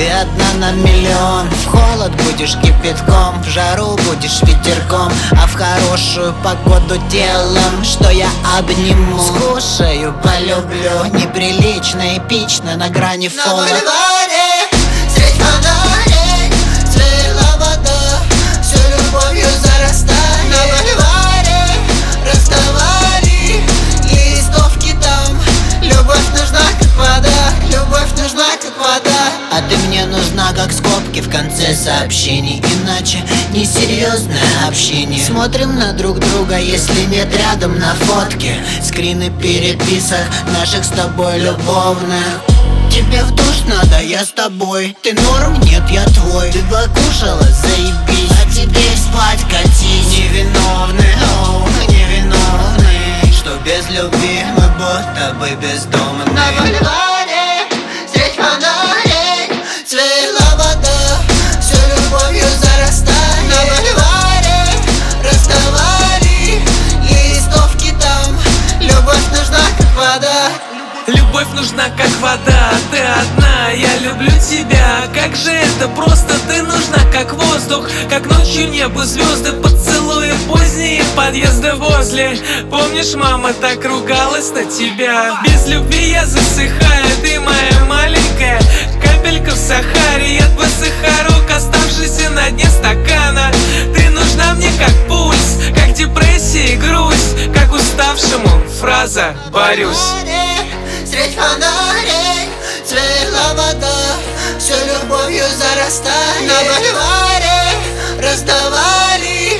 Ты одна на миллион. В холод будешь кипятком, в жару будешь ветерком, а в хорошую погоду телом, что я обниму. Скушаю, полюблю, неприлично, эпично, на грани фола. На бульваре, средь фонарей, цвела вода, всю любовью зарастает. На бульваре расставали листовки там. Любовь нужна, как вода, любовь нужна, как вода. А ты мне нужна, как скобки в конце сообщений, иначе несерьезное общение. Смотрим на друг друга, если нет рядом на фотке. Скрины переписок наших с тобой любовных. Тебе в душ надо, я с тобой. Ты норм? Нет, я твой. Ты покушала? Заебись. А тебе спать катись. Невиновный, оу, невиновный, что без любви мы будто бы бездомные. На бульваре, средь фонарей, цвела вода, всю любовью зарастает. На бульваре расставали листовки там. Любовь нужна, как вода. Любовь нужна, как вода, ты одна, я люблю тебя. Как же это просто, ты нужна, как воздух, как ночью небо, звезды, поцелуи поздние, подъезды возле. Помнишь, мама так ругалась на тебя? Без любви я засыхаю, ты моя маленькая капелька в Сахаре. Я твой сахарок, оставшийся на дне стакана. Ты нужна мне, как пульс, как депрессия и грусть, как уставшему фраза «борюсь». Средь фонарей цвела вода, всю любовью зарастает. На бульваре раздавали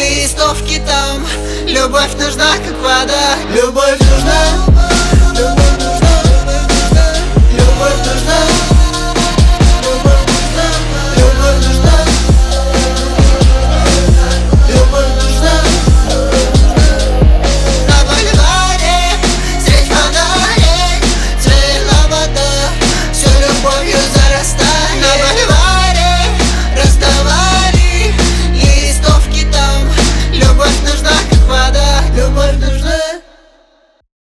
листовки там. Любовь нужна, как вода. Любовь нужна, любовь